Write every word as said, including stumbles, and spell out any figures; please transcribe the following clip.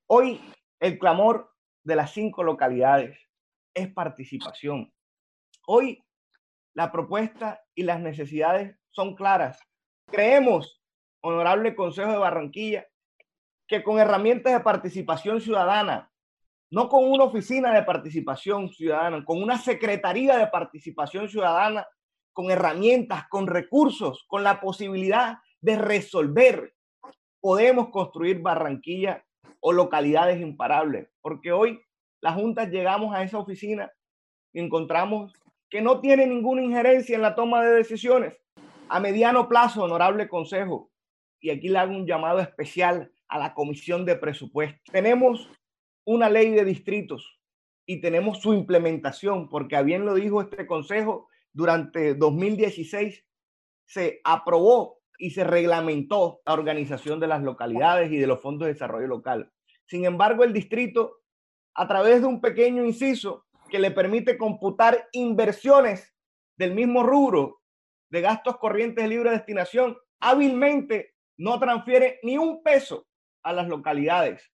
Hoy el clamor de las cinco localidades es participación. Hoy la propuesta y las necesidades son claras. Creemos, honorable Consejo de Barranquilla, que con herramientas de participación ciudadana, no con una oficina de participación ciudadana, con una secretaría de participación ciudadana, con herramientas, con recursos, con la posibilidad de resolver, podemos construir Barranquilla o localidades imparables, porque hoy las juntas llegamos a esa oficina y encontramos que no tiene ninguna injerencia en la toma de decisiones. A mediano plazo, honorable Consejo, y aquí le hago un llamado especial a la Comisión de Presupuestos. Tenemos una ley de distritos y tenemos su implementación, porque a bien lo dijo este Consejo, durante dos mil dieciséis se aprobó y se reglamentó la organización de las localidades y de los fondos de desarrollo local. Sin embargo, el distrito, a través de un pequeño inciso que le permite computar inversiones del mismo rubro de gastos corrientes de libre destinación, hábilmente no transfiere ni un peso a las localidades.